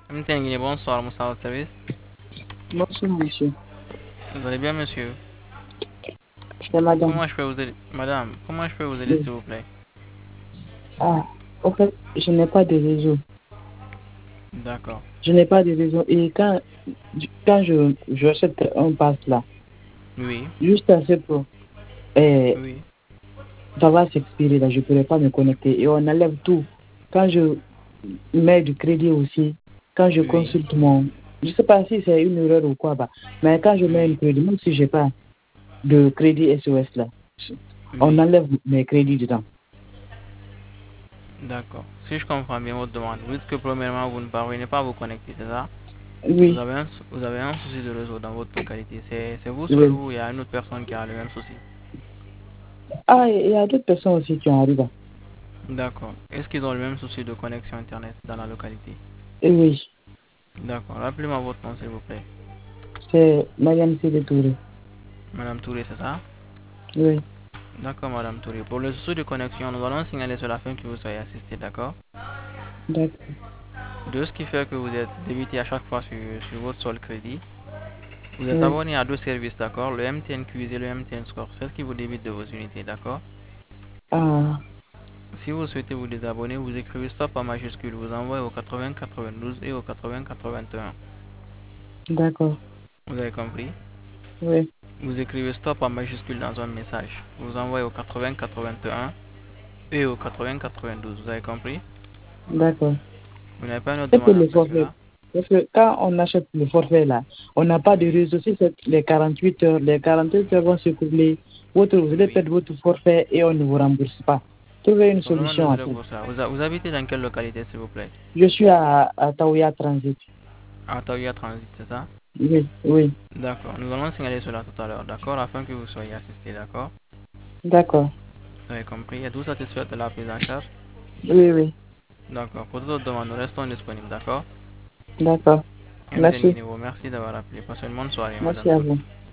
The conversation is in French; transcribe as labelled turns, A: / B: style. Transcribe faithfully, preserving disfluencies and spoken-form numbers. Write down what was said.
A: Mtengini, bonsoir, Moussa au service.
B: Bonsoir, monsieur.
A: Vous allez bien, monsieur?
B: C'est madame.
A: Comment je peux vous aider? Madame, comment je peux vous aider,
B: Oui.
A: s'il vous plaît?
B: Ah, en fait, je n'ai pas de réseau.
A: D'accord.
B: Je n'ai pas de réseau. Et quand, quand je, je achète un pass là,
A: Oui,
B: juste assez pour, eh,
A: oui,
B: ça va s'expirer là, je ne pourrai pas me connecter. Et on enlève tout. Quand je mets du crédit aussi, quand je
A: oui,
B: consulte mon, je ne sais pas si c'est une erreur ou quoi, bah, mais quand je mets un
A: oui,
B: crédit, même si je n'ai pas de crédit S O S là, on
A: oui.
B: enlève mes crédits dedans.
A: D'accord. Si je comprends bien votre demande, vous dites que premièrement, vous ne parvenez pas à vous connecter, c'est ça? Vous
B: Oui,
A: avez un, sou- vous avez un souci de réseau dans votre localité. C'est, c'est vous seul
B: oui.
A: ou il y a une autre personne qui a le même souci?
B: Ah, il y a d'autres personnes aussi qui arrivent.
A: D'accord. Est-ce qu'ils ont le même souci de connexion Internet dans la localité?
B: Et oui.
A: D'accord. Rappelez-moi votre nom, s'il vous plaît.
B: C'est Mariam Sidi Touré.
A: Madame Touré, c'est ça?
B: Oui,
A: D'accord, Madame Touré. Pour le souci de connexion, nous allons signaler sur la fin que vous soyez assisté, d'accord?
B: d'accord.
A: De ce qui fait que vous êtes débité à chaque fois sur, sur votre seul crédit. Vous êtes
B: Oui.
A: abonné à deux services, d'accord? Le M T N Quiz et le M T N Score. C'est ce qui vous débite de vos unités, d'accord?
B: Ah,
A: Si vous souhaitez vous désabonner, vous écrivez stop en majuscule. Vous envoyez au quatre-vingts quatre-vingt-douze et au quatre-vingts quatre-vingt-un.
B: d'accord.
A: Vous avez compris?
B: Oui,
A: Vous écrivez stop en majuscule dans un message. Vous envoyez au quatre-vingts quatre-vingt-un et au quatre-vingts quatre-vingt-douze. Vous avez compris?
B: d'accord.
A: Vous n'avez pas une autre
B: Et pour
A: demande
B: le
A: après
B: forfait,
A: cela?
B: parce que quand on achète le forfait là, on n'a pas de
A: Oui,
B: réseau. Si c'est les quarante-huit heures, les quarante-huit heures vont se couvrir. Votre, vous allez
A: oui.
B: perdre votre forfait et on ne vous rembourse pas. Trouvez une
A: Vraiment
B: solution à
A: désolé
B: ça.
A: pour ça. Vous, vous habitez dans quelle localité, s'il vous plaît?
B: Je suis à, à Taouya Transit.
A: À Taouya Transit, c'est ça?
B: Oui, oui.
A: D'accord. Nous allons signaler cela tout à l'heure, d'accord? Afin que vous soyez assisté, d'accord?
B: D'accord.
A: Vous avez compris? Êtes-vous satisfait de la prise en charge?
B: Oui, oui.
A: D'accord. Pour toute autre demande, nous restons disponibles, d'accord?
B: D'accord.
A: M T N
B: Merci.
A: Guinée vous remercie d'avoir appelé. Passez une bonne soirée,
B: Merci
A: Madame
B: à
A: Touré.
B: vous.